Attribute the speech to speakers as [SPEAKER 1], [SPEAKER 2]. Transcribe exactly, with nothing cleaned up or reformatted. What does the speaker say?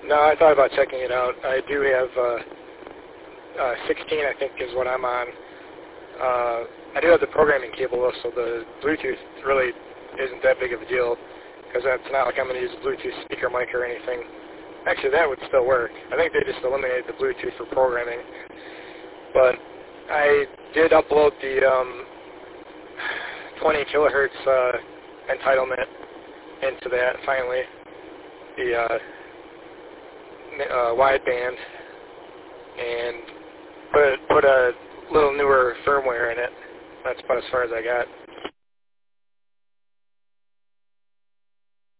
[SPEAKER 1] No, I thought about checking it out. I do have uh, uh, sixteen, I think, is what I'm on. Uh, I do have the programming cable, though, so the Bluetooth really isn't that big of a deal, because it's not like I'm going to use a Bluetooth speaker mic or anything. Actually, that would still work. I think they just eliminated the Bluetooth for programming. But I did upload the um, twenty kilohertz uh, entitlement into that, finally, the uh, uh, wideband, and put, put a little newer firmware in it. That's about as far as I got.